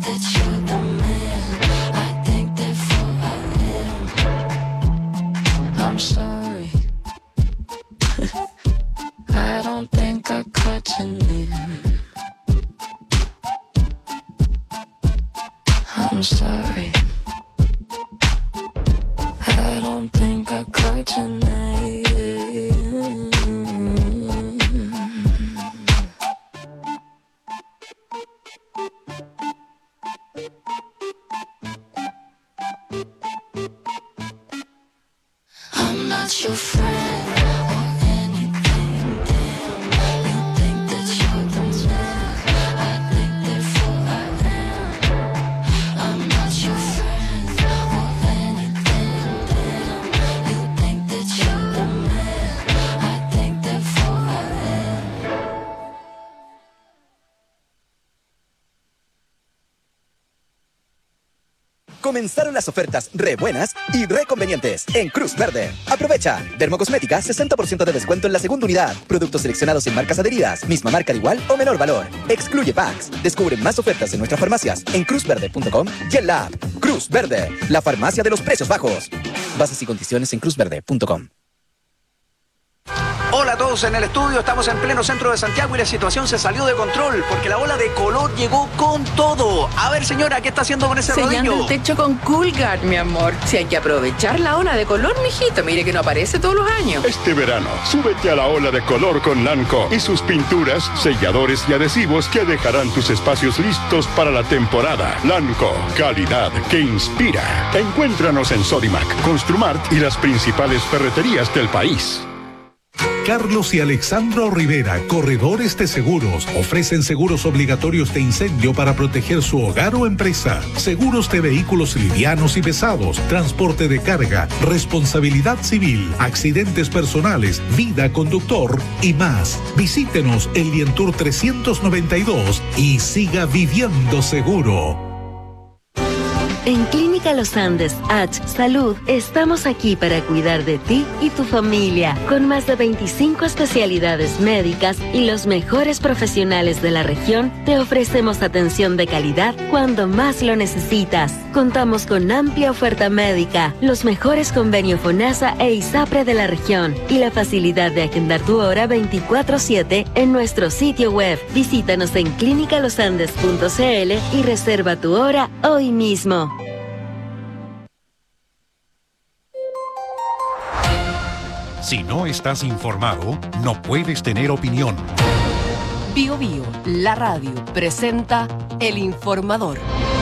that you're the man. I think therefore I am. I'm sorry. I don't think I caught your name. I'm sorry. I don't think I caught your name. I'm not your friend or anything, damn. You think that you're the man. I think therefore I am. I'm not your friend or anything, damn. You think that you're the man. I think therefore I am. Comenzaron las ofertas re buenas y re convenientes en Cruz Verde. Aprovecha. Dermocosmética, 60% de descuento en la segunda unidad. Productos seleccionados en marcas adheridas. Misma marca de igual o menor valor. Excluye packs. Descubre más ofertas en nuestras farmacias en cruzverde.com y en la app. Cruz Verde, la farmacia de los precios bajos. Bases y condiciones en cruzverde.com. Hola a todos en el estudio, estamos en pleno centro de Santiago y la situación se salió de control porque la ola de color llegó con todo. A ver, señora, ¿qué está haciendo con ese Sellando rodillo? el techo con Coolguard, mi amor. Si hay que aprovechar la ola de color, mijito. Mire que no aparece todos los años. Este verano, súbete a la ola de color con Lanco y sus pinturas, selladores y adhesivos que dejarán tus espacios listos para la temporada. Lanco, calidad que inspira. Encuéntranos en Sodimac, Construmart y las principales ferreterías del país. Carlos y Alexandro Rivera, corredores de seguros, ofrecen seguros obligatorios de incendio para proteger su hogar o empresa, seguros de vehículos livianos y pesados, transporte de carga, responsabilidad civil, accidentes personales, vida conductor y más. Visítenos en Lientour 392 y siga viviendo seguro. En Clínica Los Andes, H Salud, estamos aquí para cuidar de ti y tu familia, con más de 25 especialidades médicas y los mejores profesionales de la región. Te ofrecemos atención de calidad cuando más lo necesitas. Contamos con amplia oferta médica, los mejores convenios FONASA e ISAPRE de la región y la facilidad de agendar tu hora 24/7 en nuestro sitio web. Visítanos en clinicalosandes.cl y reserva tu hora hoy mismo. Si no estás informado, no puedes tener opinión. Bio Bio, la radio, presenta El Informador.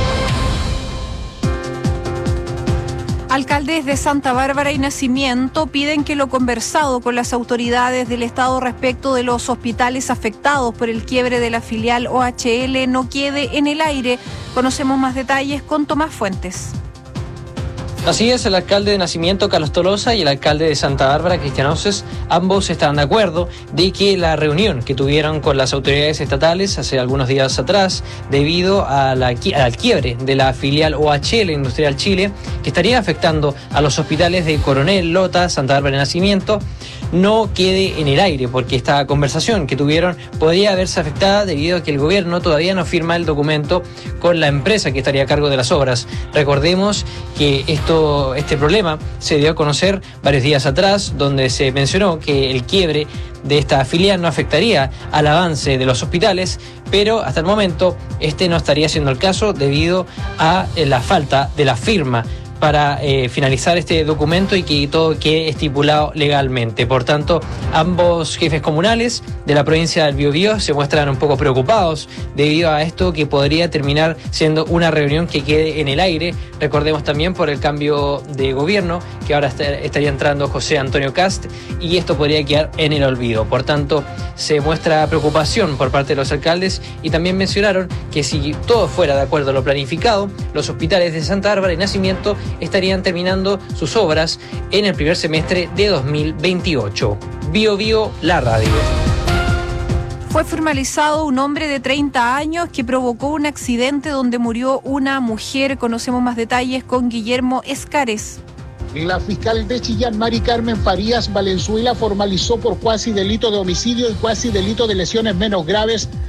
Alcaldes de Santa Bárbara y Nacimiento piden que lo conversado con las autoridades del Estado respecto de los hospitales afectados por el quiebre de la filial OHL no quede en el aire. Conocemos más detalles con Tomás Fuentes. Así es, el alcalde de Nacimiento, Carlos Tolosa, y el alcalde de Santa Bárbara, Cristian Oces, ambos están de acuerdo de que la reunión que tuvieron con las autoridades estatales hace algunos días atrás, debido al quiebre de la filial OHL Industrial Chile, que estaría afectando a los hospitales de Coronel, Lota, Santa Bárbara y Nacimiento, no quede en el aire, porque esta conversación que tuvieron podría verse afectada debido a que el gobierno todavía no firma el documento con la empresa que estaría a cargo de las obras. Recordemos que este problema se dio a conocer varios días atrás, donde se mencionó que el quiebre de esta filial no afectaría al avance de los hospitales, pero hasta el momento no estaría siendo el caso debido a la falta de la firma para finalizar este documento y que todo quede estipulado legalmente. Por tanto, ambos jefes comunales de la provincia del Biobío se muestran un poco preocupados debido a esto, que podría terminar siendo una reunión que quede en el aire. Recordemos también por el cambio de gobierno, que ahora estaría entrando José Antonio Cast, y esto podría quedar en el olvido. Por tanto, se muestra preocupación por parte de los alcaldes, y también mencionaron que si todo fuera de acuerdo a lo planificado, los hospitales de Santa Bárbara y Nacimiento estarían terminando sus obras en el primer semestre de 2028. Bio Bio, la radio. Fue formalizado un hombre de 30 años que provocó un accidente donde murió una mujer. Conocemos más detalles con Guillermo Escares. La fiscal de Chillán, Mari Carmen Farías Valenzuela, formalizó por cuasi delito de homicidio y cuasi delito de lesiones menos graves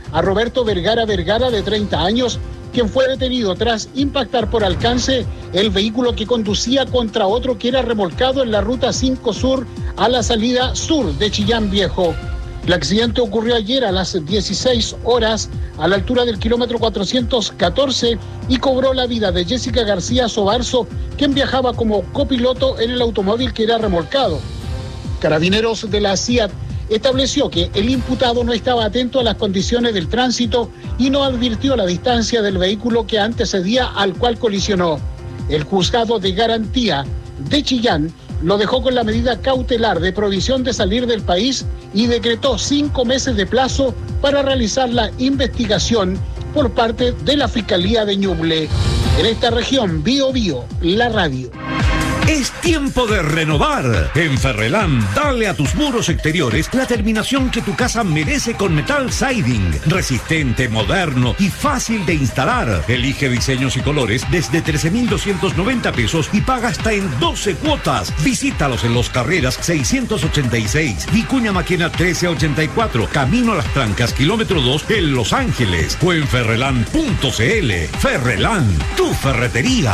a Roberto Vergara, de 30 años, quien fue detenido tras impactar por alcance el vehículo que conducía contra otro que era remolcado en la ruta 5 Sur a la salida sur de Chillán Viejo. El accidente ocurrió ayer a las 16 horas a la altura del kilómetro 414 y cobró la vida de Jessica García Sobarzo, quien viajaba como copiloto en el automóvil que era remolcado. Carabineros de la CIAT estableció que el imputado no estaba atento a las condiciones del tránsito y no advirtió la distancia del vehículo que antecedía al cual colisionó. El juzgado de garantía de Chillán lo dejó con la medida cautelar de prohibición de salir del país y decretó 5 meses de plazo para realizar la investigación por parte de la Fiscalía de Ñuble. En esta región, Bío Bío, la radio. Es tiempo de renovar. En Ferrelán, dale a tus muros exteriores la terminación que tu casa merece con Metal Siding. Resistente, moderno y fácil de instalar. Elige diseños y colores desde 13,290 pesos y paga hasta en 12 cuotas. Visítalos en Los Carreras 686, Vicuña Maquena 1384, Camino a las Trancas, kilómetro 2 en Los Ángeles o en ferrelán.cl. Ferrelán, tu ferretería.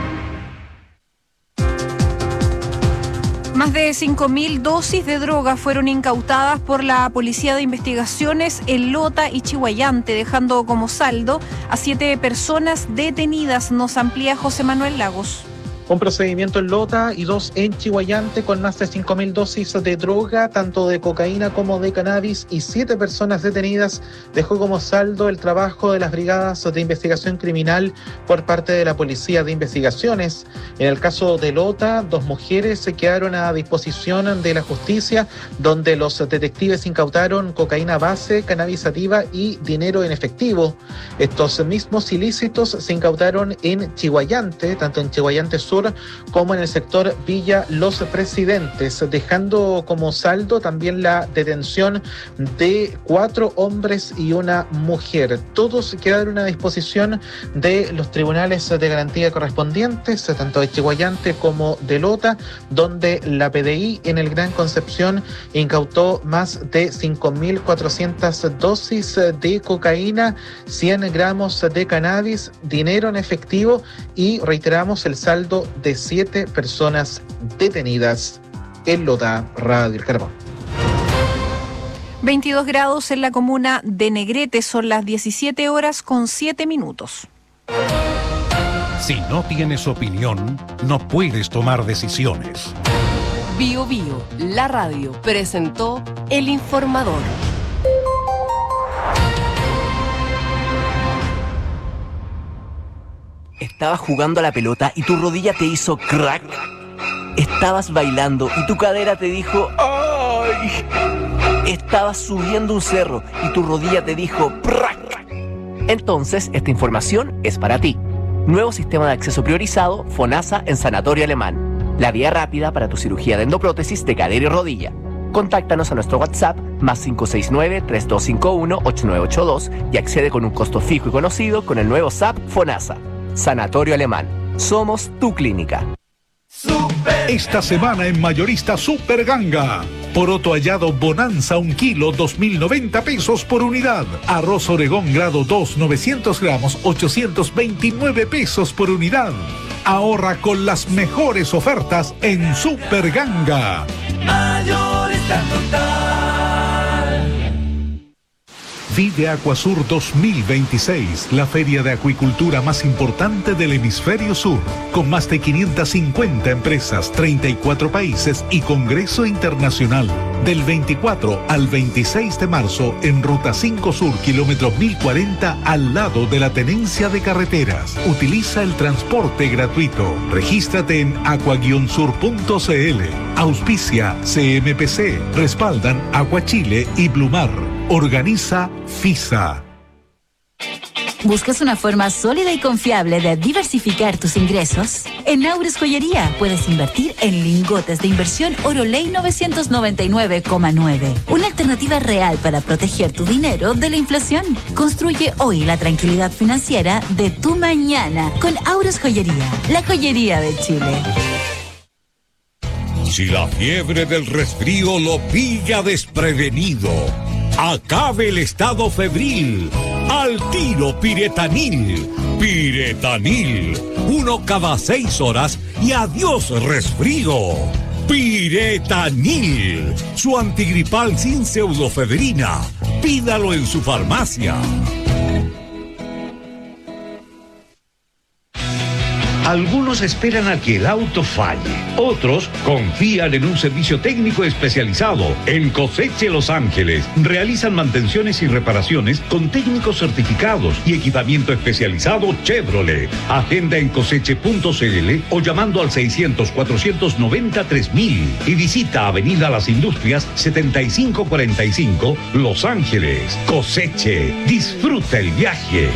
Más de 5.000 dosis de droga fueron incautadas por la Policía de Investigaciones en Lota y Chihuayante, dejando como saldo a 7 personas detenidas. Nos amplía José Manuel Lagos. Un procedimiento en Lota y 2 en Chihuayante con más de 5.000 dosis de droga, tanto de cocaína como de cannabis, y 7 personas detenidas dejó como saldo el trabajo de las brigadas de investigación criminal por parte de la Policía de Investigaciones. En el caso de Lota, 2 mujeres se quedaron a disposición de la justicia, donde los detectives incautaron cocaína base, cannabis sativa y dinero en efectivo. Estos mismos ilícitos se incautaron en Chihuayante, tanto en Chihuayante Sur como en el sector Villa Los Presidentes, dejando como saldo también la detención de 4 hombres y una mujer. Todos quedaron a disposición de los tribunales de garantía correspondientes, tanto de Chihuayante como de Lota, donde la PDI en el Gran Concepción incautó más de 5.400 dosis de cocaína, 100 gramos de cannabis, dinero en efectivo y reiteramos el saldo de 7 personas detenidas en Lota. Radio El Carbón. 22 grados en la comuna de Negrete, son las 17 horas con 7 minutos. Si no tienes opinión, no puedes tomar decisiones. Bío Bío, la radio, presentó El Informador. Estabas jugando a la pelota y tu rodilla te hizo crack. Estabas bailando y tu cadera te dijo ¡ay! Estabas subiendo un cerro y tu rodilla te dijo ¡prac! Entonces, esta información es para ti. Nuevo sistema de acceso priorizado FONASA en Sanatorio Alemán. La vía rápida para tu cirugía de endoprótesis de cadera y rodilla. Contáctanos a nuestro WhatsApp más 569-3251-8982 y accede con un costo fijo y conocido con el nuevo SAP FONASA. Sanatorio Alemán. Somos tu clínica. Esta semana en Mayorista Super Ganga. Poroto hallado Bonanza 1 kilo, 2.090 pesos por unidad. Arroz Oregón grado 2, 900 gramos, 829 pesos por unidad. Ahorra con las mejores ofertas en Super Ganga. Mayorista total. Vive Acuasur 2026, la feria de acuicultura más importante del hemisferio sur, con más de 550 empresas, 34 países y congreso internacional. Del 24 al 26 de marzo en Ruta 5 Sur, kilómetro 1040, al lado de la Tenencia de Carreteras. Utiliza el transporte gratuito. Regístrate en aqua-sur.cl. Auspicia CMPC. Respaldan Aguachile y Blumar. Organiza FISA. ¿Buscas una forma sólida y confiable de diversificar tus ingresos? En Aures Joyería puedes invertir en lingotes de inversión Oro Ley 999,9. Una alternativa real para proteger tu dinero de la inflación. Construye hoy la tranquilidad financiera de tu mañana con Aures Joyería, la joyería de Chile. Si la fiebre del resfrío lo pilla desprevenido, Acabe el estado febril. Al tiro Piretanil. Piretanil. 1 cada 6 horas y adiós resfrío. Piretanil. Su antigripal sin pseudofebrina. Pídalo en su farmacia. Algunos esperan a que el auto falle. Otros confían en un servicio técnico especializado. En Coseche Los Ángeles realizan mantenciones y reparaciones con técnicos certificados y equipamiento especializado Chevrolet. Agenda en coseche.cl o llamando al 600-490-3000 y visita Avenida Las Industrias 7545 Los Ángeles. Coseche, disfruta el viaje.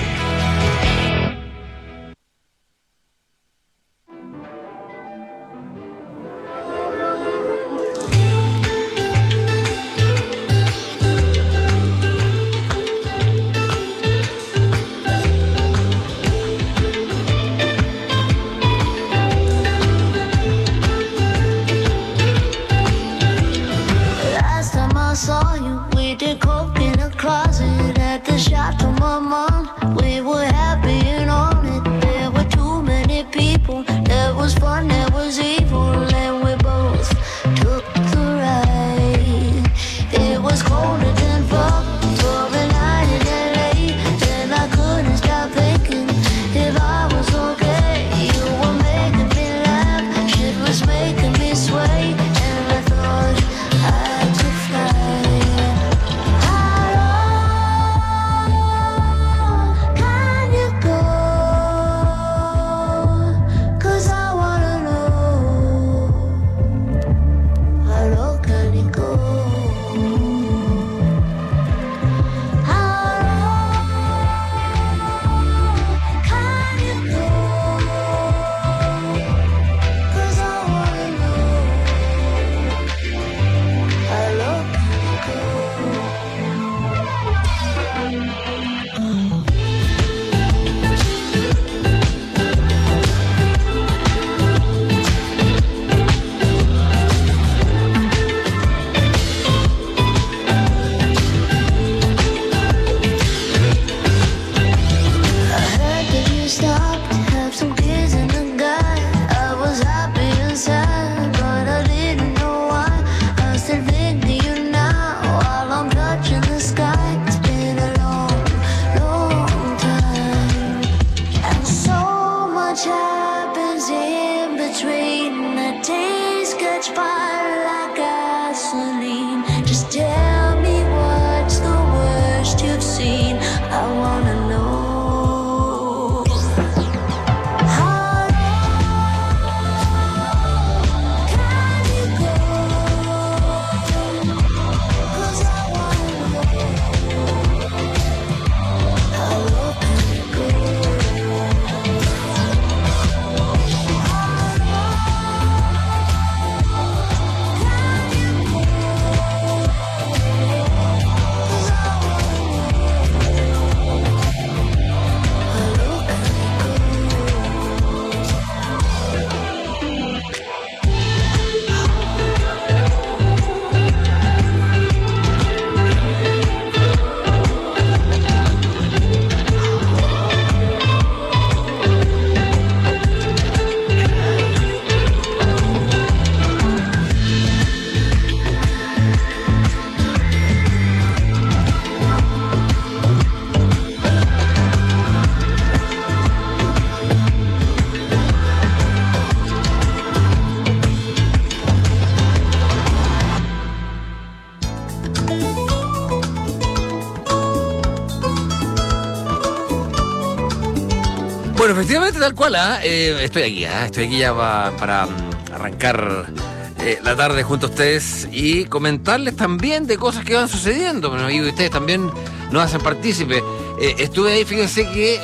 Bueno, efectivamente, tal cual, estoy aquí ya para arrancar la tarde junto a ustedes y comentarles también de cosas que van sucediendo. Bueno, y ustedes también nos hacen partícipe. Estuve ahí, fíjense que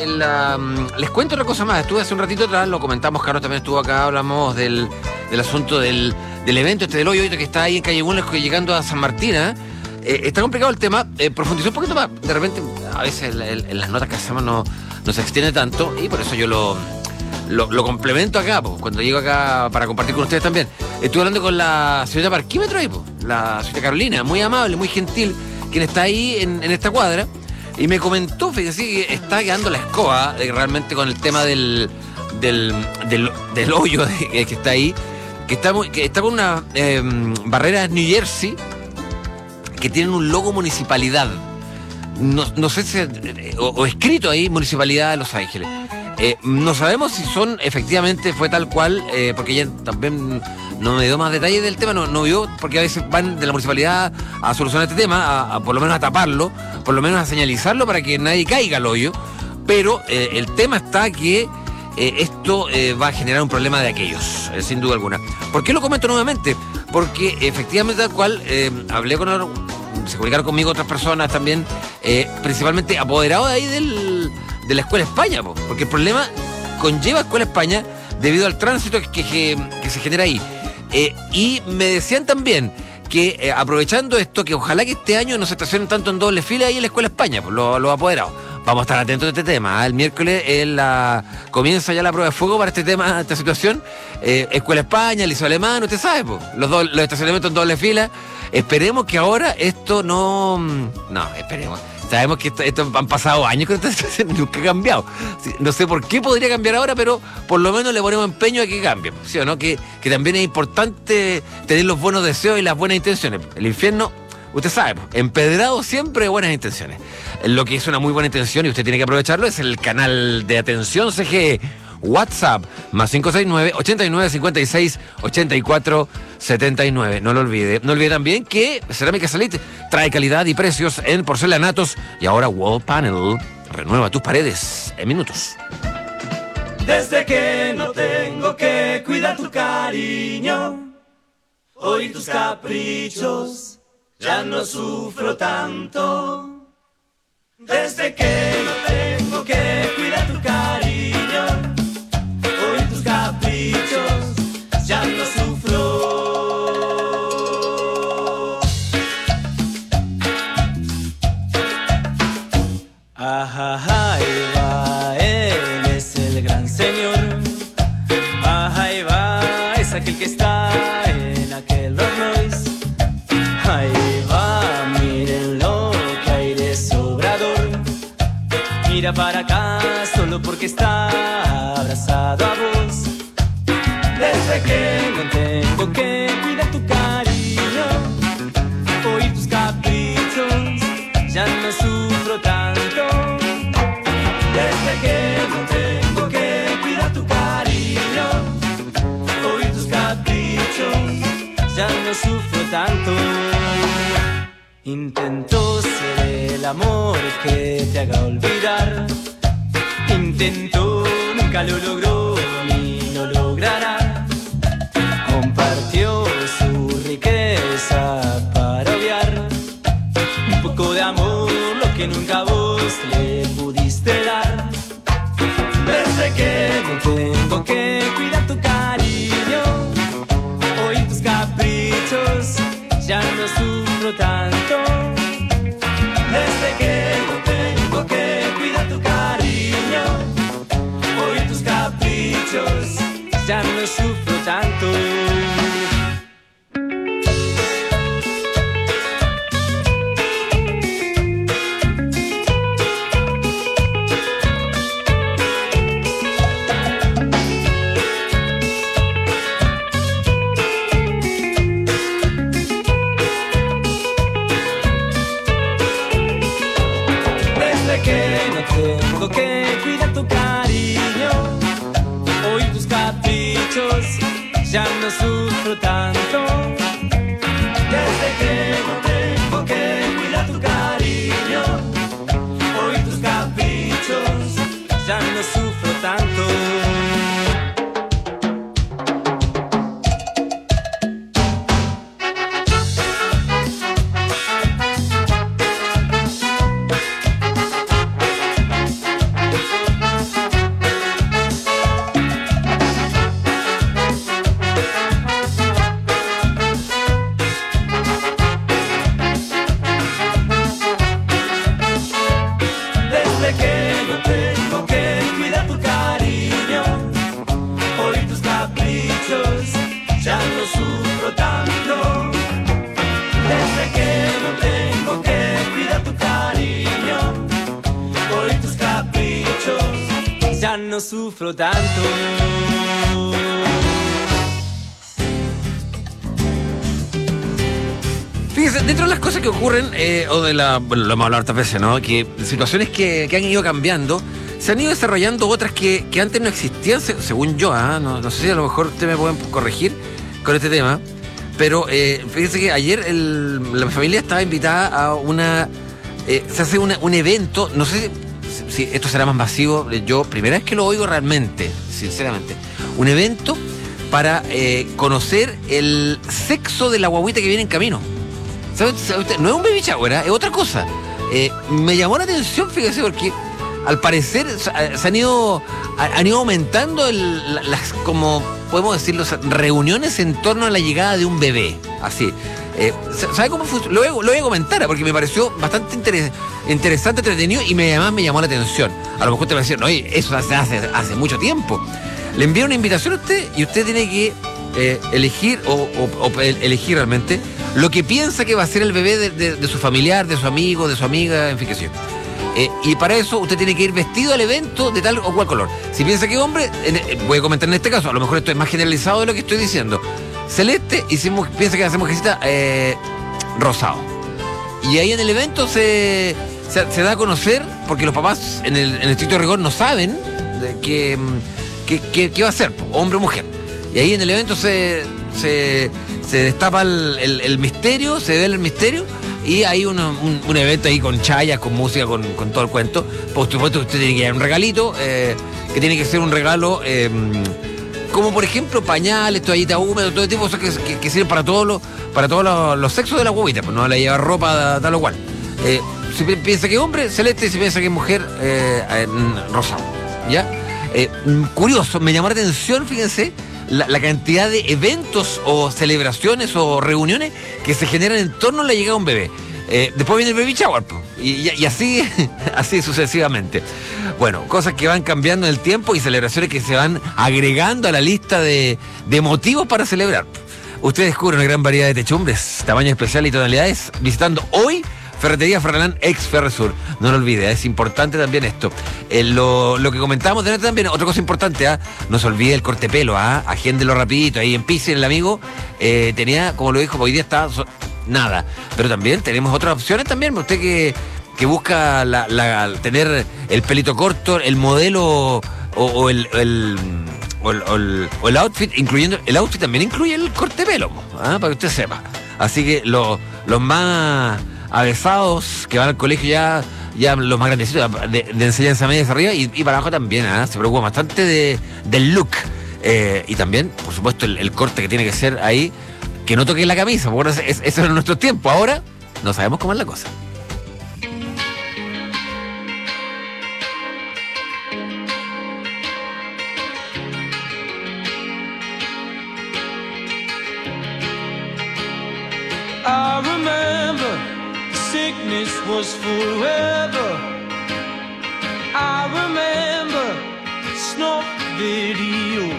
les cuento una cosa más. Estuve hace un ratito atrás, lo comentamos, Carlos también estuvo acá, hablamos del asunto del evento del hoyo que está ahí en Calle Bulnes llegando a San Martín. Está complicado el tema, profundizó un poquito más. De repente, a veces en las notas que hacemos no se extiende tanto y por eso yo lo complemento acá, cuando llego acá para compartir con ustedes también. Estuve hablando con la señorita Parquímetro ahí, la señorita Carolina, muy amable, muy gentil. quien está ahí en esta cuadra, y me comentó, fíjese, que está quedando la escoba realmente con el tema del hoyo que está ahí, que está con una barrera New Jersey que tienen un logo municipalidad. No sé si o escrito ahí Municipalidad de Los Ángeles. No sabemos si son efectivamente fue tal cual, porque ella también no me dio más detalles del tema, no vio, porque a veces van de la municipalidad a solucionar este tema, a por lo menos a taparlo, por lo menos a señalizarlo para que nadie caiga al hoyo. Pero el tema está que esto va a generar un problema de aquellos, sin duda alguna. ¿Por qué lo comento nuevamente? Porque efectivamente tal cual, hablé con se comunicaron conmigo otras personas también, principalmente apoderados de ahí de la Escuela España, porque el problema conlleva Escuela España debido al tránsito que se genera ahí. Y me decían también que aprovechando esto, que ojalá que este año no se estacionen tanto en doble fila ahí en la Escuela España, los apoderados. Vamos a estar atentos a este tema. El miércoles comienza ya la prueba de fuego para este tema, esta situación. Escuela España, Liceo Alemán, usted sabe, los estacionamientos en doble fila. Esperemos que ahora esto no, esperemos. Sabemos que esto han pasado años con esta situación, nunca ha cambiado. No sé por qué podría cambiar ahora, pero por lo menos le ponemos empeño a que cambie, ¿sí o no? Que también es importante tener los buenos deseos y las buenas intenciones. El infierno, usted sabe, empedrado siempre de buenas intenciones. Lo que es una muy buena intención y usted tiene que aprovecharlo es el canal de atención CGE. WhatsApp más 569-8956-8479. No lo olvide. No olvide también que Cerámica Salit trae calidad y precios en porcelanatos. Y ahora Wall Panel renueva tus paredes en minutos. Desde que no tengo que cuidar tu cariño, oír tus caprichos, ya no sufro tanto. Desde que no tengo que cuidar tu cariño, oír tus caprichos, ya no sufro. Ajá, ahí va, él es el gran señor. Ajá, ahí va, es aquel que está en aquel Rolls Royce. Ahí va, mírenlo, que aire sobrador. Mira para acá, solo porque está abrazado a vos. Desde que no tengo que cuidar tu cariño, oír tus caprichos, ya no sufro tanto. Desde que no tengo que cuidar tu cariño, oír tus caprichos, ya no sufro tanto. Intento ser el amor que te haga olvidar. Intento, nunca lo logró ni lo logrará. Compartió su riqueza para obviar un poco de amor, lo que nunca vos le pudiste dar. Desde que no tengo que cuidar tu cariño, oír tus caprichos, ya no sufro tanto. Desde que no tengo que cuidar tu cariño, oír tus caprichos, ya no sufro tanto. Tengo que cuidar tu cariño, oír tus caprichos, ya no sufro tanto. Desde que no tengo que cuidar tu cariño, oír tus caprichos, ya no sufro tanto. no sufro tanto. Fíjense, dentro de las cosas que ocurren, bueno, lo hemos hablado hartas veces, ¿no? Que situaciones que han ido cambiando, se han ido desarrollando otras que antes no existían, según yo, no sé si a lo mejor ustedes me pueden corregir con este tema, pero fíjense que ayer la familia estaba invitada a se hace un evento, no sé si esto será más masivo, yo primera vez que lo oigo realmente, sinceramente, un evento para conocer el sexo de la guaguita que viene en camino. ¿Sabe usted? No es un baby shower, es otra cosa. Me llamó la atención, fíjese, porque al parecer han ido aumentando las, como podemos decirlo, reuniones en torno a la llegada de un bebé. Así. ¿Sabe cómo fue? Lo voy a comentar, porque me pareció bastante interesante, entretenido, y además me llamó la atención. A lo mejor te va a decir, no, eso se hace hace mucho tiempo. Le envío una invitación a usted y usted tiene que elegir o elegir realmente lo que piensa que va a ser el bebé de su familiar, de su amigo, de su amiga, en fin, qué sé yo. Y para eso usted tiene que ir vestido al evento de tal o cual color. Si piensa que es hombre, voy a comentar en este caso, a lo mejor esto es más generalizado de lo que estoy diciendo. Celeste, y piensa que hacemos mujercita rosado. Y ahí en el evento se da a conocer, porque los papás en el estricto rigor no saben qué va a ser, hombre o mujer. Y ahí en el evento se destapa el misterio, se ve el misterio, y hay un evento ahí con chayas, con música, con todo el cuento. Por supuesto, usted tiene que llevar un regalito, que tiene que ser un regalo, como por ejemplo pañales, toallitas húmedas, todo tipo de cosas que sirven para todos los sexos de la huevita, pues no le lleva ropa tal o cual. Si piensa que es hombre, celeste; si piensa que es mujer, rosado. ¿Ya? Curioso, me llamó la atención, fíjense, la cantidad de eventos o celebraciones o reuniones que se generan en torno a la llegada de un bebé. Después viene el baby shower, y así sucesivamente. Bueno, cosas que van cambiando en el tiempo y celebraciones que se van agregando a la lista de motivos para celebrar. Usted descubre una gran variedad de techumbres, tamaños especiales y tonalidades visitando hoy Ferretería Ferrelán ex Ferresur. No lo olvide, es importante también esto. Lo que comentábamos de también, otra cosa importante, no se olvide el corte pelo, agéndelo rapidito. Ahí en Pisi, el amigo tenía, como lo dijo, hoy día está nada. Pero también tenemos otras opciones también. Usted que busca tener el pelito corto, el modelo o el outfit, incluyendo el outfit también incluye el corte pelo, para que usted sepa. Así que los más avesados que van al colegio ya los más grandecitos de enseñanza media hacia arriba y para abajo también, se preocupan bastante del look, y también, por supuesto, el corte que tiene que ser ahí, que no toque la camisa, porque eso era nuestro tiempo. Ahora no sabemos cómo es la cosa. I remember sickness was forever. I remember snuff videos,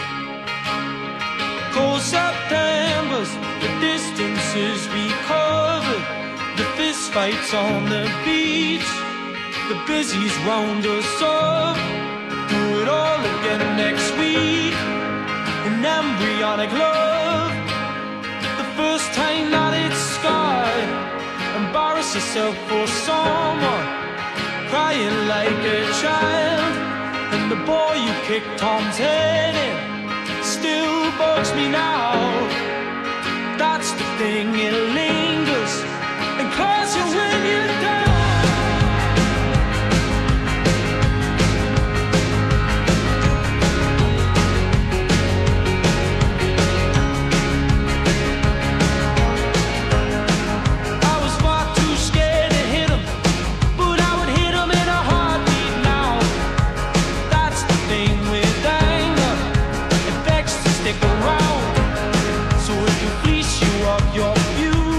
cold Septembers, the distances we covered, the fist fights on the beach, the busies round us up. Do it all again next week. An embryonic love, the first time that it's scarred. Embarrass yourself for someone, crying like a child. And the boy you kicked Tom's head in still bugs me now. That's the thing, it lingers and claws you when you're down. Your view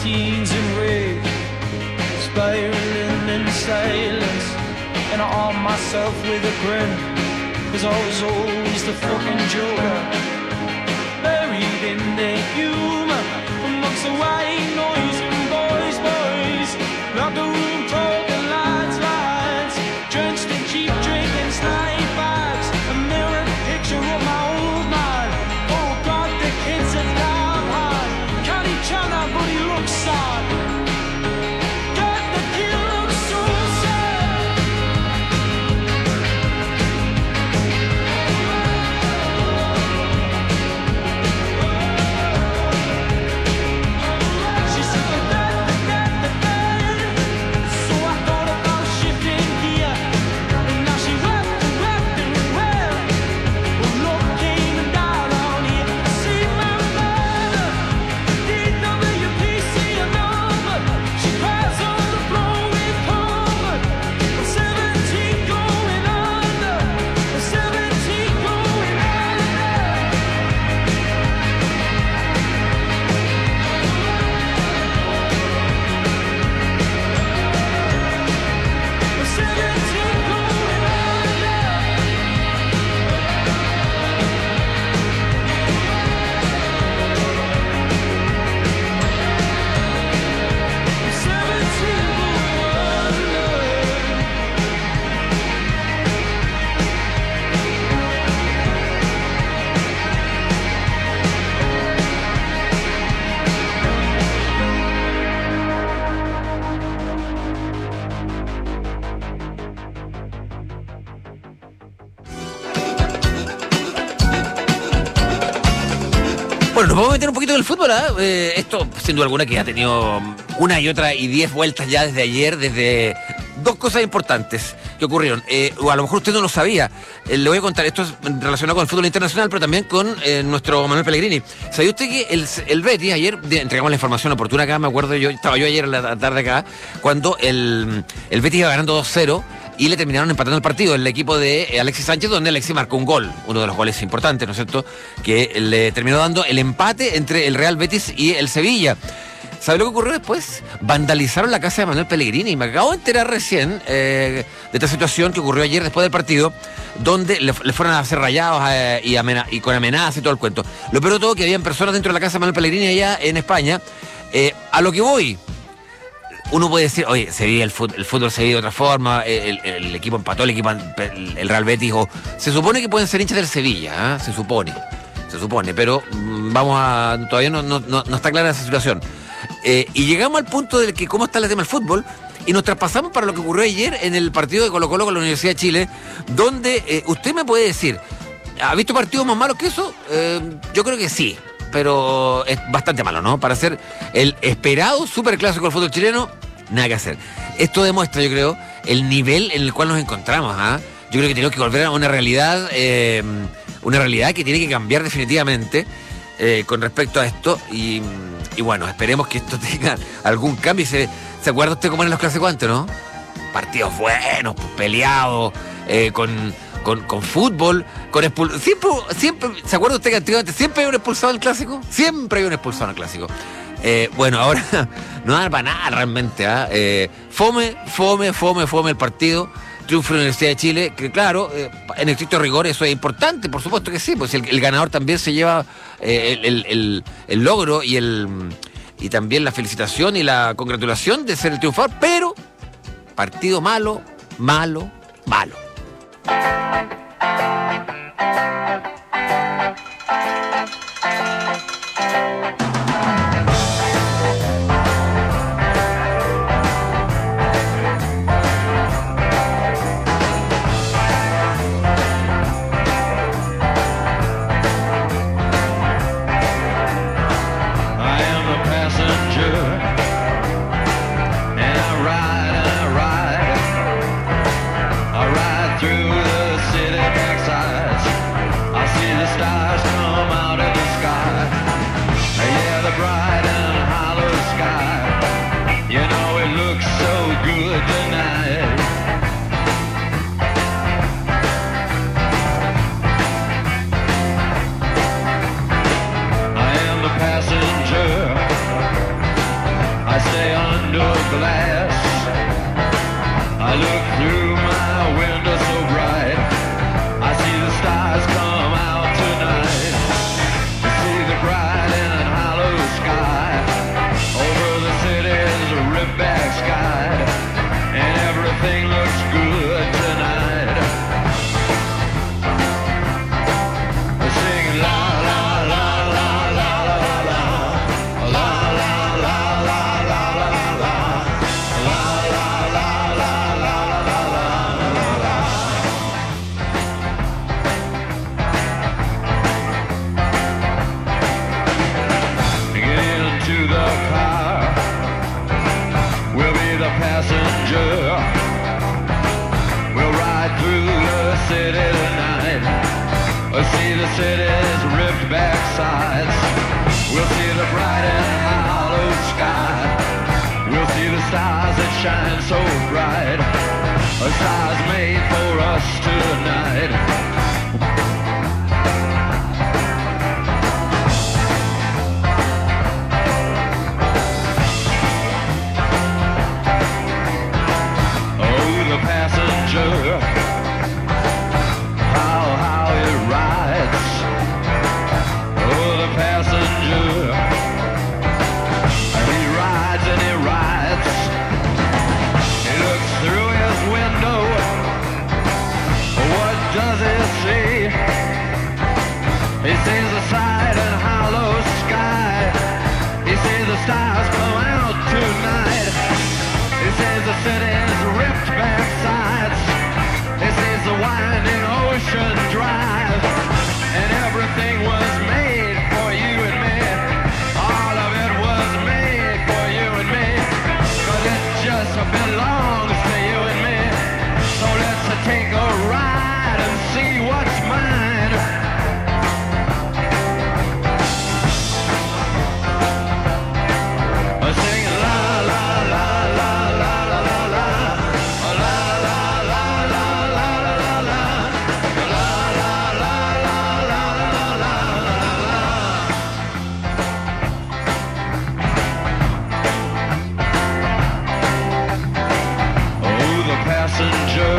teens in rage, spiraling in silence. And I arm myself with a grin, 'cause I was always the fucking joker, buried in the humor, amongst the white noise and boys, like the room talking lights, drenched in cheap drink and snipe bags, a mirror picture of my old man. Oh God, the kid's a damn hard, can't he chana, but he looks sad. God, the kid looks so sad. She said the dad. So I thought about shifting gear, and now she wept and wept and wept. Well, love came and died on here. I see my mother, DWPC number. She cries on the floor with comfort. I'm 17 going under. I'm 17 going under. I'm 17 going under. I'm 17 going under. Bueno, nos vamos a meter un poquito en el fútbol, ¿ah? Esto, sin duda alguna, que ha tenido una y otra y 10 vueltas ya desde ayer, desde dos cosas importantes que ocurrieron. O a lo mejor usted no lo sabía. Le voy a contar, esto es relacionado con el fútbol internacional, pero también con nuestro Manuel Pellegrini. ¿Sabía usted que el Betis, ayer entregamos la información oportuna acá, me acuerdo estaba yo ayer en la tarde acá, cuando el Betis iba ganando 2-0, y le terminaron empatando el partido, el equipo de Alexis Sánchez, donde Alexis marcó un gol, uno de los goles importantes, ¿no es cierto?, que le terminó dando el empate entre el Real Betis y el Sevilla. ¿Sabe lo que ocurrió después? Vandalizaron la casa de Manuel Pellegrini. Me acabo de enterar recién de esta situación que ocurrió ayer después del partido, donde le fueron a hacer rayados y con amenazas y todo el cuento. Lo peor de todo, que habían personas dentro de la casa de Manuel Pellegrini allá en España. A lo que voy, uno puede decir, oye, el fútbol se vive de otra forma, el equipo empató, el Real Betis, o se supone que pueden ser hinchas del Sevilla, ¿eh? Se supone, pero todavía no está clara esa situación. Y llegamos al punto de que cómo está el tema del fútbol, y nos traspasamos para lo que ocurrió ayer en el partido de Colo-Colo con la Universidad de Chile, donde usted me puede decir, ¿ha visto partidos más malos que eso? Yo creo que sí, pero es bastante malo, ¿no? Para ser el esperado superclásico del fútbol chileno, nada que hacer. Esto demuestra, yo creo, el nivel en el cual nos encontramos, ¿ah? Yo creo que tenemos que volver a una realidad que tiene que cambiar definitivamente con respecto a esto, y bueno, esperemos que esto tenga algún cambio. ¿Se acuerda usted cómo eran los clásicos antes, no? Partidos buenos, peleados, con fútbol, con siempre, ¿se acuerda usted que antiguamente siempre hay un expulsado en el clásico? Siempre hay un expulsado en el clásico. Bueno, ahora no da para nada realmente, ¿eh? Fome el partido. Triunfo de la Universidad de Chile, que claro, en estricto rigor eso es importante, por supuesto que sí, pues el ganador también se lleva el logro y también la felicitación y la congratulación de ser el triunfador, pero partido malo. I ride through the city's ripped back sides. We'll see the bright and hollow sky. We'll see the stars that shine so bright. Stars made for us tonight. Passenger, how it rides. Oh, the passenger, he rides and he rides. He looks through his window. What does he see? He sees the side and hollow sky. He sees the stars come out tonight. He sees the city's ripped back sides. He sees the winding ocean drive. And everything was made for you and me. All of it was made for you and me. 'Cause it just belongs to you and me. So let's take a ride and see what's mine. Singing la la la la la la la la. Passenger,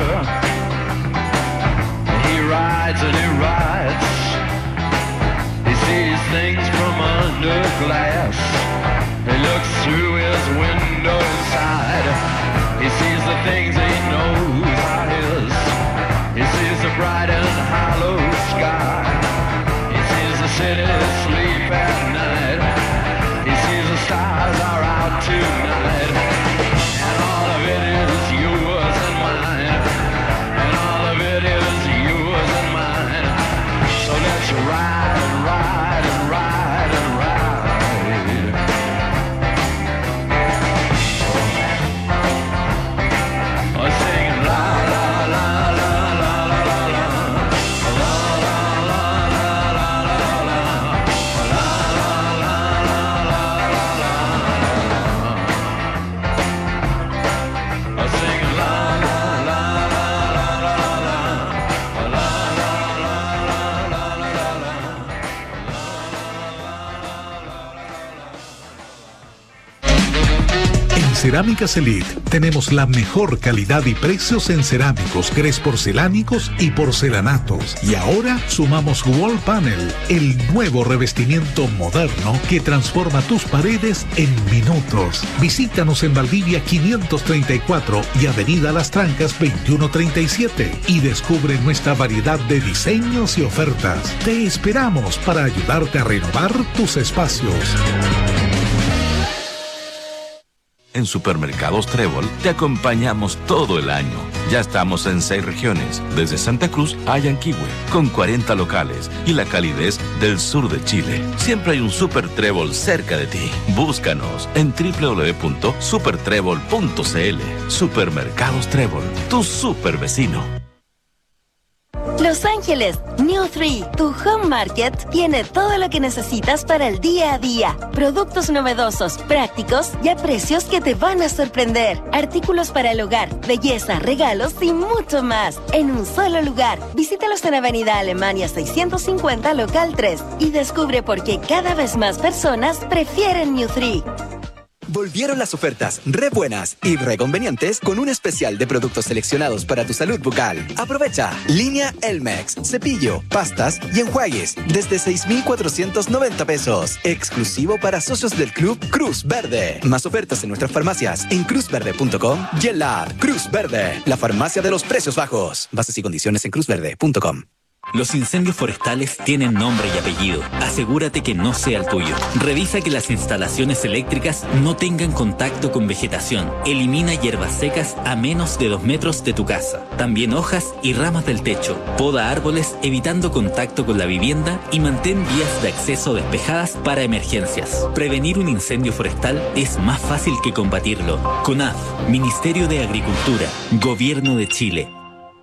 he rides and he rides. He sees things from under glass. He looks through his window inside. He sees the things he knows are his. He sees the bright and hollow sky. He sees the city sleep at night. He sees the stars are out tonight. And all of it is yours and mine. And all of it is yours and mine. So let's ride and ride and ride and ride. Oh, singing la la la la la la la la. La la la la la la la. La la la la la la la. I sing la la la la la la la. La la la la la la la. En Cerámicas Elite tenemos la mejor calidad y precios en cerámicos, grés porcelánicos y porcelanatos. Y ahora sumamos Wall Panel, el nuevo revestimiento moderno que transforma tus paredes en minutos. Visítanos en Valdivia 534 y Avenida Las Trancas 2137 y descubre nuestra variedad de diseños y ofertas. Te esperamos para ayudarte a renovar tus espacios. En Supermercados Trébol te acompañamos todo el año. Ya estamos en 6 regiones, desde Santa Cruz a Yanquihue, con 40 locales y la calidez del sur de Chile. Siempre hay un Super Trébol cerca de ti. Búscanos en www.supertrébol.cl. Supermercados Trébol, tu super vecino. Los Ángeles, New 3, tu home market, tiene todo lo que necesitas para el día a día. Productos novedosos, prácticos y a precios que te van a sorprender. Artículos para el hogar, belleza, regalos y mucho más. En un solo lugar. Visítalos en Avenida Alemania 650, local 3 y descubre por qué cada vez más personas prefieren New 3. Volvieron las ofertas re buenas y re convenientes con un especial de productos seleccionados para tu salud bucal. Aprovecha línea Elmex, cepillo, pastas y enjuagues desde 6,490 pesos. Exclusivo para socios del Club Cruz Verde. Más ofertas en nuestras farmacias en cruzverde.com y en la app Cruz Verde, la farmacia de los precios bajos. Bases y condiciones en cruzverde.com. Los incendios forestales tienen nombre y apellido. Asegúrate que no sea el tuyo. Revisa que las instalaciones eléctricas no tengan contacto con vegetación. Elimina hierbas secas a menos de 2 metros de tu casa. También hojas y ramas del techo. Poda árboles evitando contacto con la vivienda y mantén vías de acceso despejadas para emergencias. Prevenir un incendio forestal es más fácil que combatirlo. CONAF, Ministerio de Agricultura, Gobierno de Chile.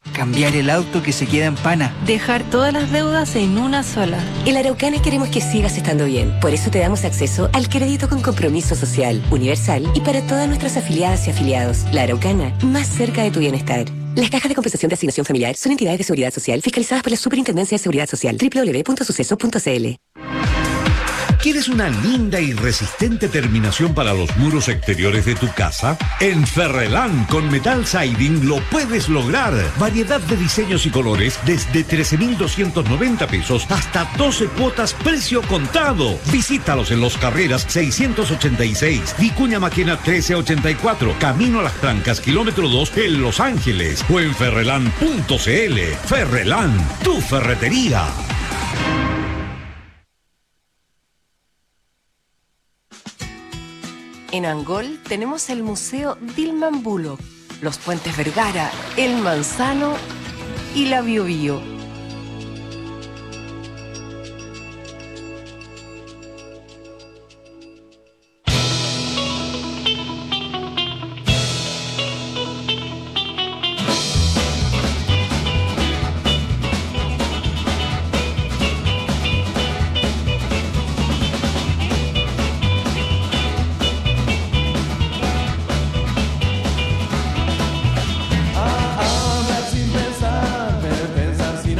Cambiar el auto que se queda en pana. Dejar todas las deudas en una sola. En la Araucana queremos que sigas estando bien. Por eso te damos acceso al crédito con compromiso social, universal y para todas nuestras afiliadas y afiliados. La Araucana, más cerca de tu bienestar. Las cajas de compensación de asignación familiar son entidades de seguridad social fiscalizadas por la Superintendencia de Seguridad Social. www.suceso.cl. ¿Quieres una linda y resistente terminación para los muros exteriores de tu casa? En Ferrelán con Metal Siding lo puedes lograr. Variedad de diseños y colores desde 13,290 pesos hasta 12 cuotas precio contado. Visítalos en Los Carreras 686, Vicuña Maquena 1384, Camino a Las Trancas, kilómetro 2 en Los Ángeles o en ferrelán.cl. Ferrelán, tu ferretería. En Angol tenemos el Museo Dilman Bullock, los Puentes Vergara, el Manzano y la Biobío. Hablar sin pensar, pero pensar sin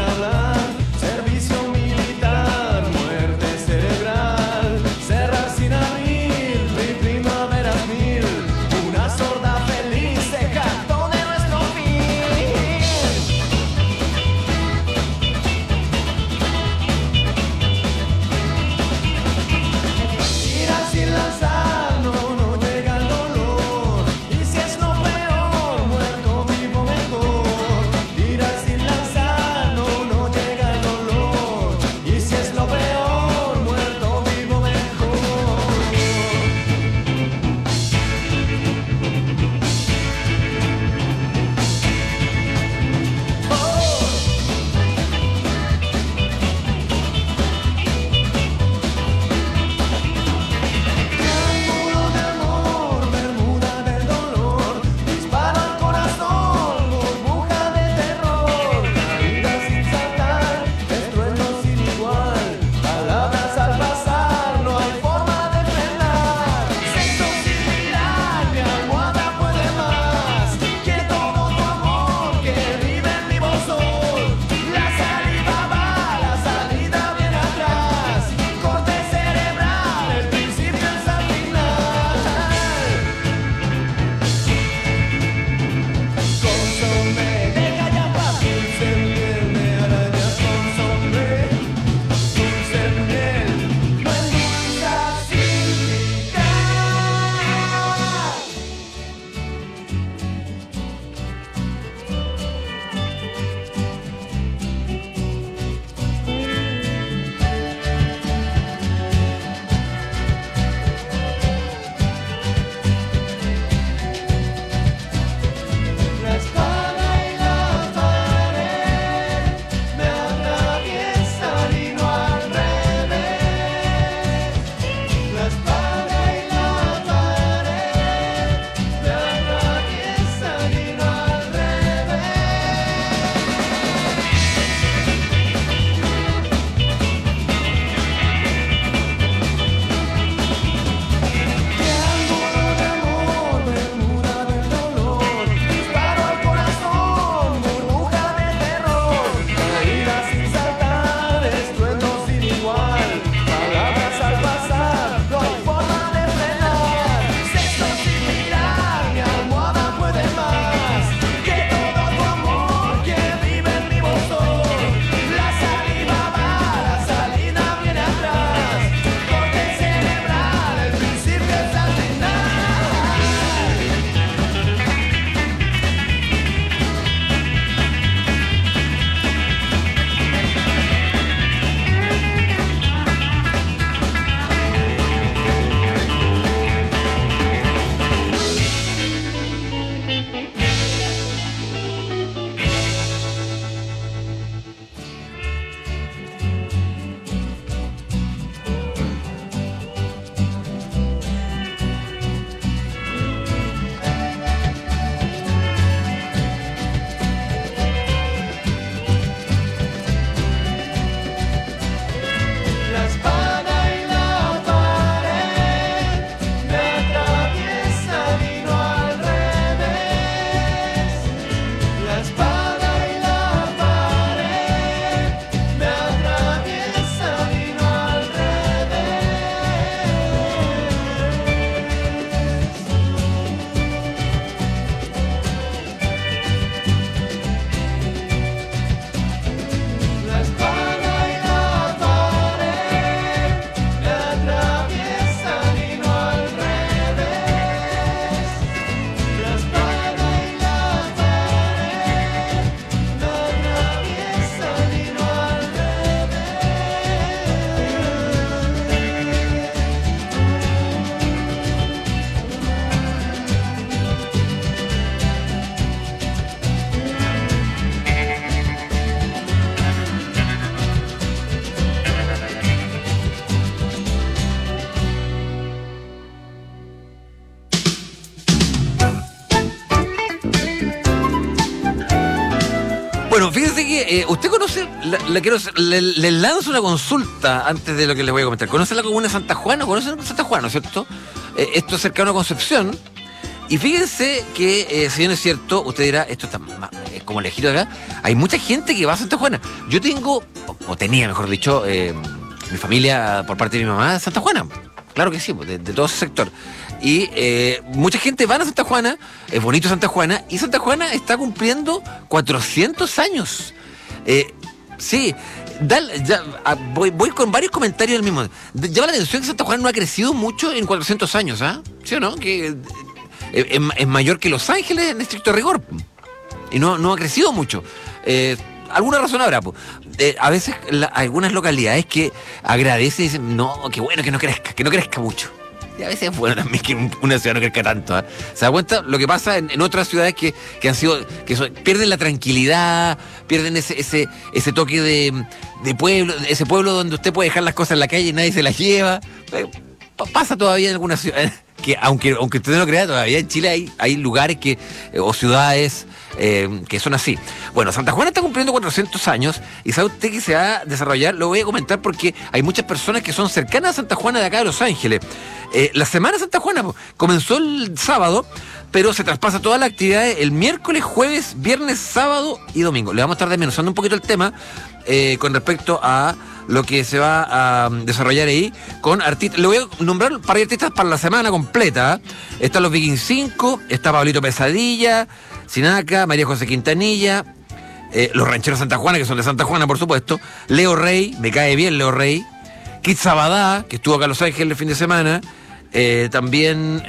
Bueno, fíjense que usted conoce, le lanzo una consulta antes de lo que les voy a comentar. ¿Conoce la comuna de Santa Juana? ¿Conocen Santa Juana, cierto? Esto es cercano a Concepción. Y fíjense que, si bien es cierto, usted dirá, esto está como lejito de acá, hay mucha gente que va a Santa Juana. Yo tengo, o tenía, mejor dicho, mi familia por parte de mi mamá de Santa Juana. Claro que sí, de todo ese sector. Y mucha gente va a Santa Juana, es bonito Santa Juana, y Santa Juana está cumpliendo 400 años. Sí, voy con varios comentarios del mismo. Llama la atención que Santa Juana no ha crecido mucho en 400 años, ¿ah? ¿Sí o no? Que es mayor que Los Ángeles en estricto rigor. Y no ha crecido mucho. Alguna razón habrá, pues. A veces algunas localidades que agradecen y dicen, no, qué bueno que no crezca mucho. Y a veces es bueno también que una ciudad no crezca tanto, ¿eh? ¿Se da cuenta? Lo que pasa en otras ciudades que han sido, pierden la tranquilidad, pierden ese toque de pueblo, ese pueblo donde usted puede dejar las cosas en la calle y nadie se las lleva. Pasa todavía en algunas ciudades, que aunque usted no lo crea, todavía en Chile hay lugares o ciudades que son así. Bueno, Santa Juana está cumpliendo 400 años y sabe usted que se va a desarrollar, lo voy a comentar porque hay muchas personas que son cercanas a Santa Juana de acá de Los Ángeles. La semana de Santa Juana comenzó el sábado, pero se traspasa toda la actividad el miércoles, jueves, viernes, sábado y domingo. Le vamos a estar desmenuzando un poquito el tema con respecto a lo que se va a desarrollar ahí con artistas. Le voy a nombrar un par de artistas para la semana completa. Están los Vikings 5, está Pablito Pesadilla, Sinaca, María José Quintanilla, los Rancheros Santa Juana, que son de Santa Juana, por supuesto, Leo Rey, me cae bien Leo Rey, Kid Sabadá, que estuvo acá en Los Ángeles el fin de semana, también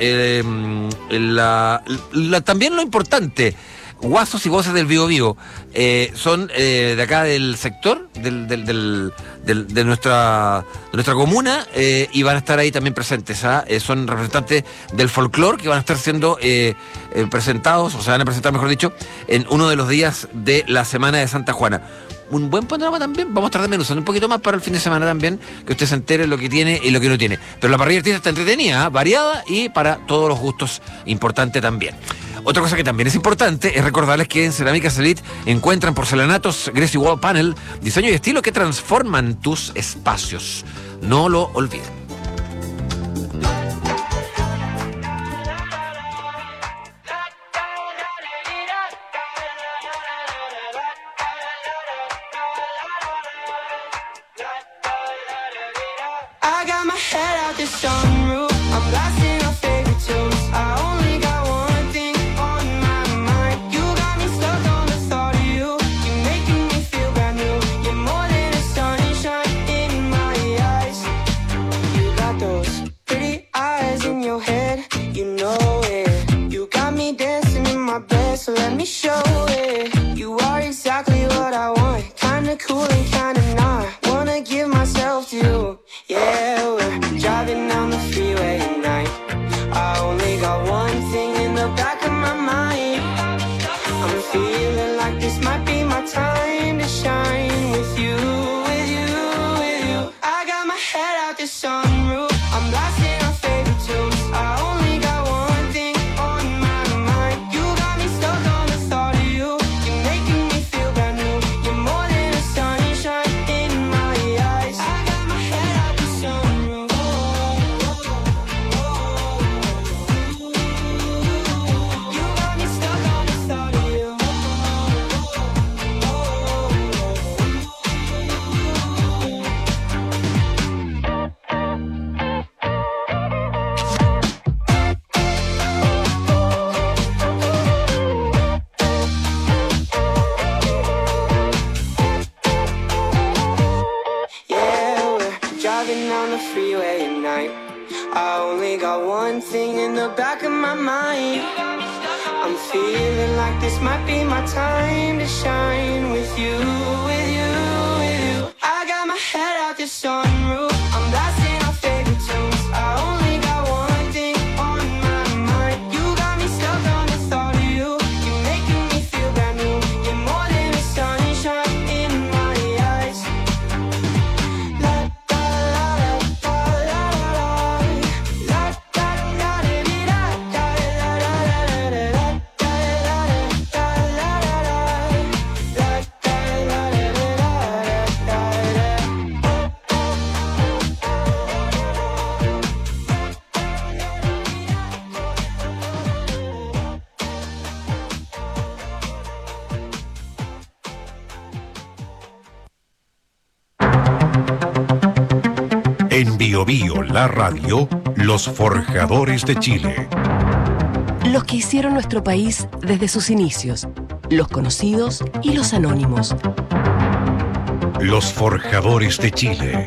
también lo importante, Guasos y Voces del Vivo Vivo, son de acá del sector, de nuestra comuna, y van a estar ahí también presentes. Son representantes del folclore que van a estar siendo presentados, o se van a presentar, mejor dicho, en uno de los días de la Semana de Santa Juana. Un buen panorama también, vamos a estar desmenuzando un poquito más para el fin de semana también, que usted se entere lo que tiene y lo que no tiene. Pero la parrilla artista está entretenida, variada y para todos los gustos importante también. Otra cosa que también es importante es recordarles que en Cerámicas Elite encuentran porcelanatos Greasy Wall Panel, diseño y estilo que transforman tus espacios. No lo olviden. I got my head out the sunroof. I'm blasting our favorite tunes. I only got one thing on my mind. You got me stuck on the thought of you. You're making me feel brand new. You're more than a sunshine in my eyes. You got those pretty eyes in your head. You know it. You got me dancing in my bed, so let me show it. You are exactly what I want. Kinda cool and kinda not. Wanna give myself to you. Yeah, we're driving down the freeway at night. I only got one thing in the back of my mind. I'm feeling like this might be my time to shine with you, with you, with you. I got my head out the sunroof. I'm blasting our favorite tunes. I only got one thing on my mind. You got me stuck on the thought of you. You're making me feel brand new. You're more than a sunshine in my eyes. I got my head out the sunroof. You got me stuck on the thought of you. Yeah, we're driving down the freeway at night. I only got one thing in the back of my mind. I'm feeling like this might be my time to shine with you, with you, with you. I got my head out the sunroof. I'm blasting our favorite tunes. I only got one thing on my mind. You got me stuck on the thought of you. You're making me feel brand new. You're more than a sunshine in my eyes. La da la da la la la da da da da da da da da da da da da da da da da. Bio Bio, la radio, los forjadores de Chile. Los que hicieron nuestro país desde sus inicios, los conocidos y los anónimos. Los forjadores de Chile.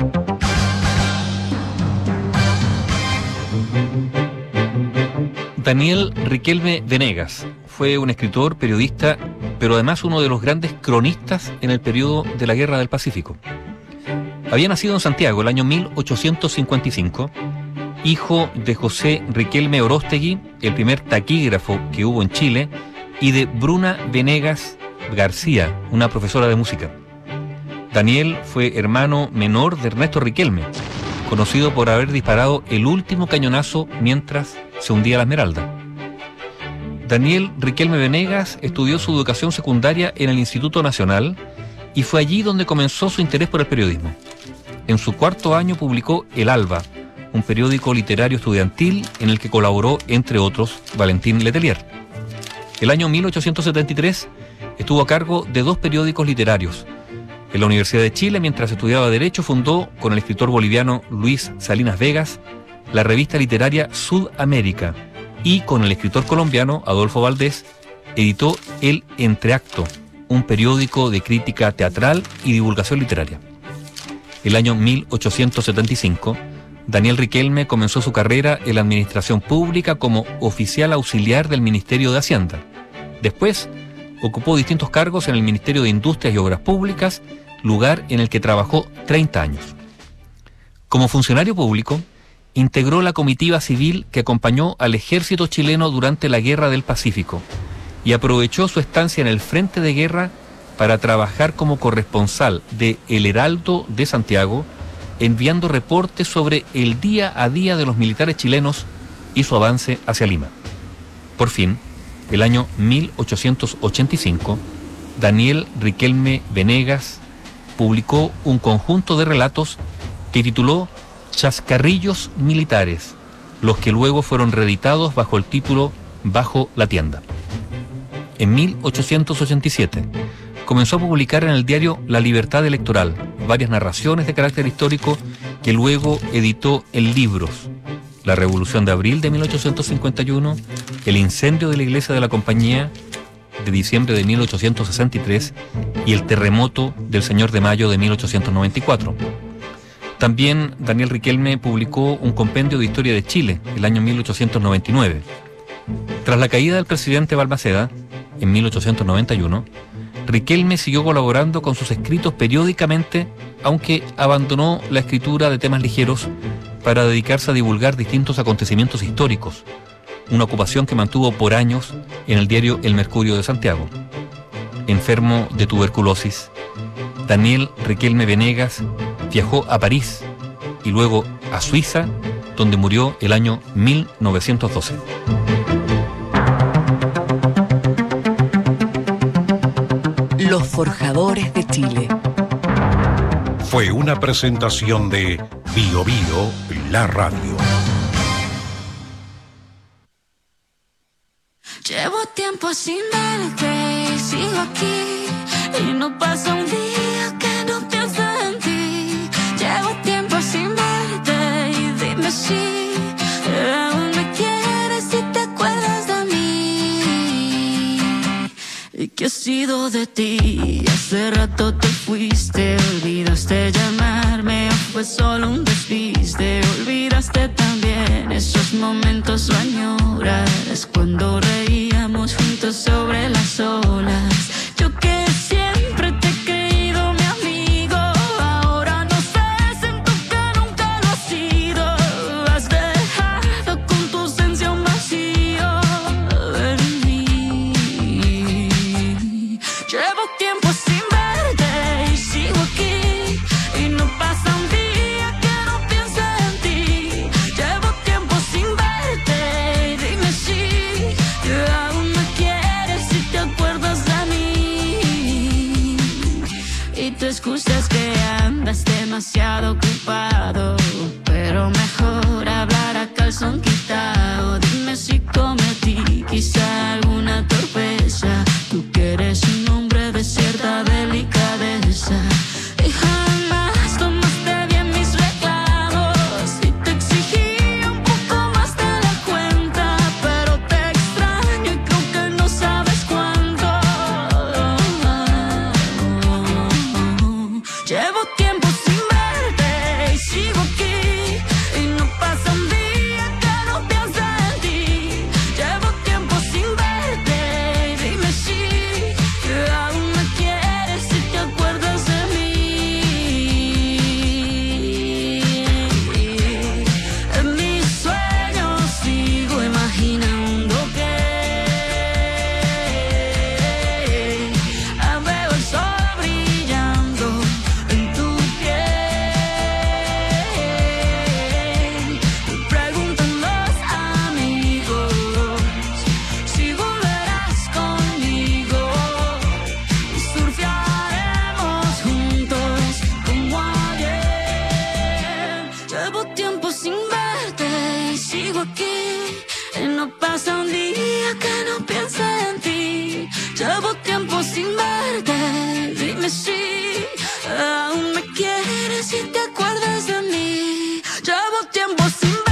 Daniel Riquelme Venegas fue un escritor, periodista, pero además uno de los grandes cronistas en el periodo de la Guerra del Pacífico. Había nacido en Santiago el año 1855, hijo de José Riquelme Orostegui, el primer taquígrafo que hubo en Chile, y de Bruna Venegas García, una profesora de música. Daniel fue hermano menor de Ernesto Riquelme, conocido por haber disparado el último cañonazo mientras se hundía la Esmeralda. Daniel Riquelme Venegas estudió su educación secundaria en el Instituto Nacional y fue allí donde comenzó su interés por el periodismo. En su cuarto año publicó El Alba, un periódico literario estudiantil en el que colaboró, entre otros, Valentín Letelier. El año 1873 estuvo a cargo de 2 periódicos literarios. En la Universidad de Chile, mientras estudiaba Derecho, fundó, con el escritor boliviano Luis Salinas Vegas, la revista literaria Sudamérica, y con el escritor colombiano Adolfo Valdés, editó El Entreacto, un periódico de crítica teatral y divulgación literaria. El año 1875, Daniel Riquelme comenzó su carrera en la administración pública como oficial auxiliar del Ministerio de Hacienda. Después, ocupó distintos cargos en el Ministerio de Industrias y Obras Públicas, lugar en el que trabajó 30 años. Como funcionario público, integró la comitiva civil que acompañó al ejército chileno durante la Guerra del Pacífico y aprovechó su estancia en el frente de guerra para trabajar como corresponsal de El Heraldo de Santiago, enviando reportes sobre el día a día de los militares chilenos y su avance hacia Lima. Por fin, el año 1885, Daniel Riquelme Venegas publicó un conjunto de relatos que tituló Chascarrillos Militares, los que luego fueron reeditados bajo el título Bajo la Tienda. En 1887 comenzó a publicar en el diario La Libertad Electoral varias narraciones de carácter histórico que luego editó en libros: La Revolución de Abril de 1851, El incendio de la Iglesia de la Compañía de diciembre de 1863 y El terremoto del Señor de Mayo de 1894. También Daniel Riquelme publicó un compendio de historia de Chile el año 1899. Tras la caída del presidente Balmaceda, en 1891, Riquelme siguió colaborando con sus escritos periódicamente, aunque abandonó la escritura de temas ligeros para dedicarse a divulgar distintos acontecimientos históricos, una ocupación que mantuvo por años en el diario El Mercurio de Santiago. Enfermo de tuberculosis, Daniel Riquelme Venegas viajó a París y luego a Suiza, donde murió el año 1912. Los forjadores de Chile. Fue una presentación de Bio Bio, la radio. Llevo tiempo sin verte y sigo aquí y no pasa un día que no piense en ti. Llevo tiempo sin verte y dime si aún me quieres y te acuerdas de mí. ¿Y qué ha sido de ti? Hace rato te fuiste, olvidaste llamarme o fue solo un despiste. Olvidaste también esos momentos o añoras cuando reíamos juntos sobre las olas. Yo que siempre te he creído mi amigo, ahora no sé, siento que nunca lo has sido. Has dejado con tu ausencia un vacío en mí. Llevo tiempo sin verte y sigo aquí y no pasa un día que no piense en ti. Llevo tiempo sin verte y dime si aún me quieres y te acuerdas de mí. Y te excusas que andas demasiado ocupado, pero mejor hablar a calzón quitado. Dime si cometí quizá alguna torpeza, tú que eres un hombre de cierta delicadeza. Y jamás tomaste bien mis reclamos, dime si aún me quieres y te acuerdas de mí. Llevo tiempo sin verte.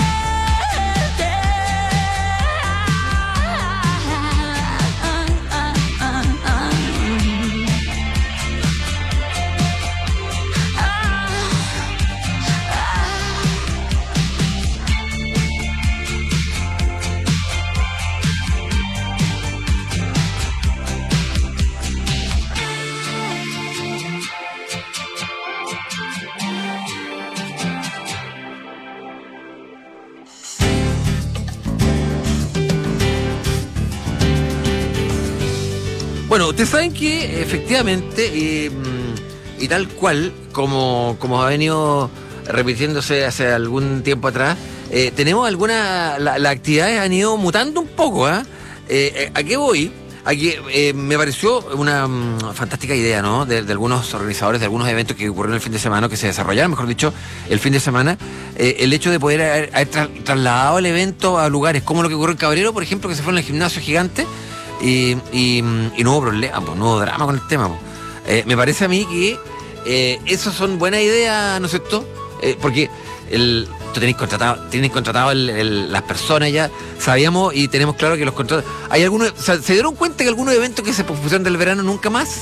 Bueno, ustedes saben que efectivamente, y tal cual, como ha venido repitiéndose hace algún tiempo atrás, tenemos las actividades han ido mutando un poco. ¿A qué voy? A que me pareció una fantástica idea, ¿no? De algunos organizadores de algunos eventos que ocurrieron el fin de semana, que se desarrollaron, mejor dicho, el fin de semana, el hecho de poder haber trasladado el evento a lugares como lo que ocurrió en Cabrero, por ejemplo, que se fue en el gimnasio gigante. Y no hubo problema, pues, no hubo drama con el tema. Pues. Me parece a mí que esas son buenas ideas, ¿no es cierto? Porque tú tenés contratado las personas ya, sabíamos y tenemos claro que los contratos... Hay algunos, o sea, ¿se dieron cuenta que algunos eventos que se pospusieron del verano nunca más?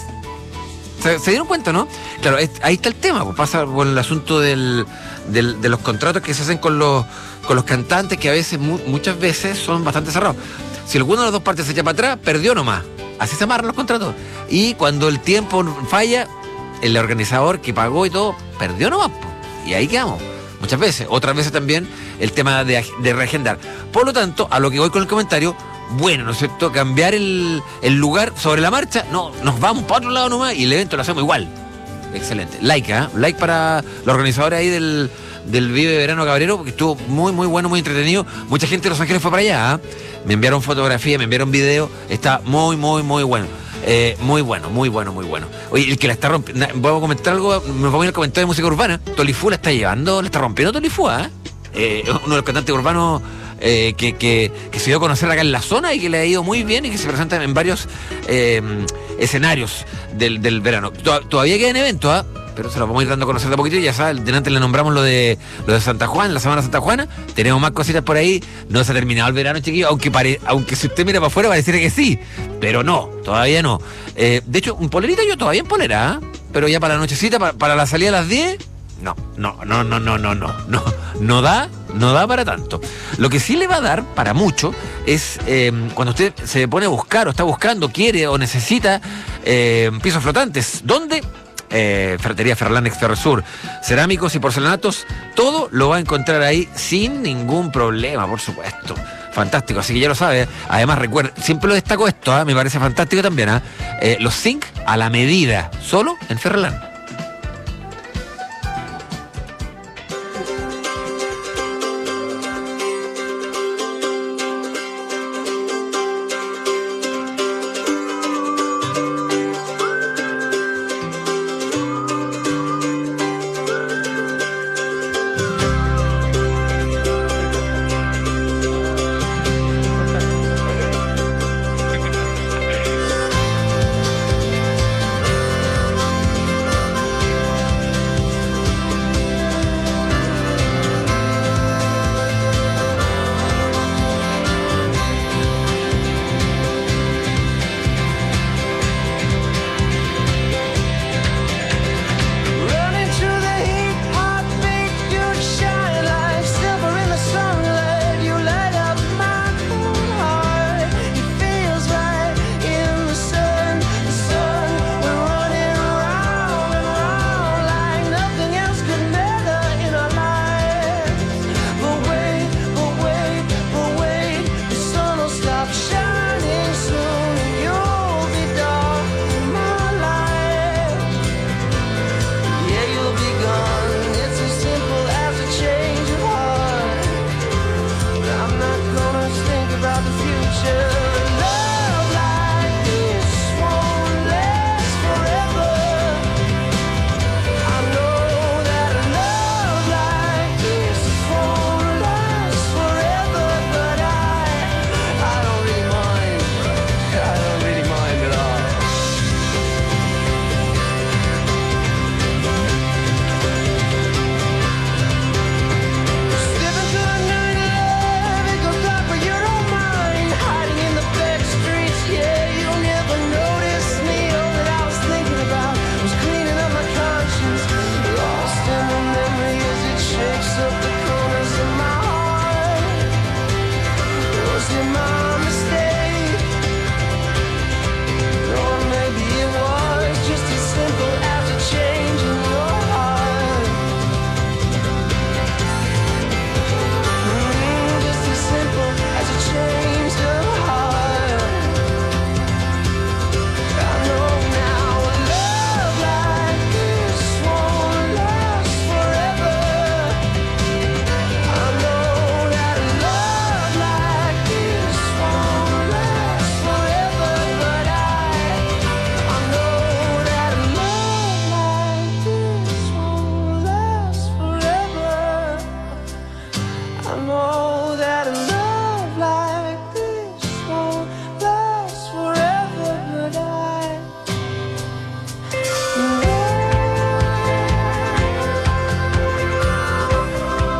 ¿Se dieron cuenta, no? Claro, ahí está el tema, pues pasa por el asunto de los contratos que se hacen con los cantantes, que a veces, muchas veces, son bastante cerrados. Si alguna de las dos partes se echa para atrás, perdió nomás. Así se amarran los contratos. Y cuando el tiempo falla, el organizador que pagó y todo, perdió nomás. Y ahí quedamos. Muchas veces. Otras veces también el tema de reagendar. Por lo tanto, a lo que voy con el comentario, bueno, ¿no es cierto? Cambiar el lugar sobre la marcha, no, nos vamos para otro lado nomás y el evento lo hacemos igual. Excelente. Like para los organizadores ahí del Vive Verano Cabrero, porque estuvo muy, muy bueno, muy entretenido. Mucha gente de Los Ángeles fue para allá. Me enviaron fotografía, me enviaron video. Está muy, muy, muy bueno. Muy bueno, muy bueno, muy bueno. Oye, el que la está rompiendo, voy a comentar algo, me pongo en el comentario de música urbana. Tolifú la está llevando, la está rompiendo Tolifú, uno de los cantantes urbanos que se dio a conocer acá en la zona y que le ha ido muy bien y que se presenta en varios escenarios del verano. Todavía quedan eventos, pero se los vamos a ir dando a conocer de a poquito. Ya sabes, delante le nombramos lo de Santa Juana, la Semana Santa Juana. Tenemos más cositas por ahí. No se ha terminado el verano, chiquillos, aunque si usted mira para afuera pareciera que sí, pero no, todavía no. De hecho, un polerita yo todavía en polera, pero ya para la nochecita, para la salida a las 10, no da para tanto. Lo que sí le va a dar para mucho es cuando usted se pone a buscar o está buscando, quiere o necesita pisos flotantes. ¿Dónde? Ferretería Ferrolán Exterresur, cerámicos y porcelanatos, todo lo va a encontrar ahí sin ningún problema, por supuesto. Fantástico, así que ya lo sabe. Además, recuerda, siempre lo destaco esto, me parece fantástico también, los zinc a la medida, solo en Ferrolán.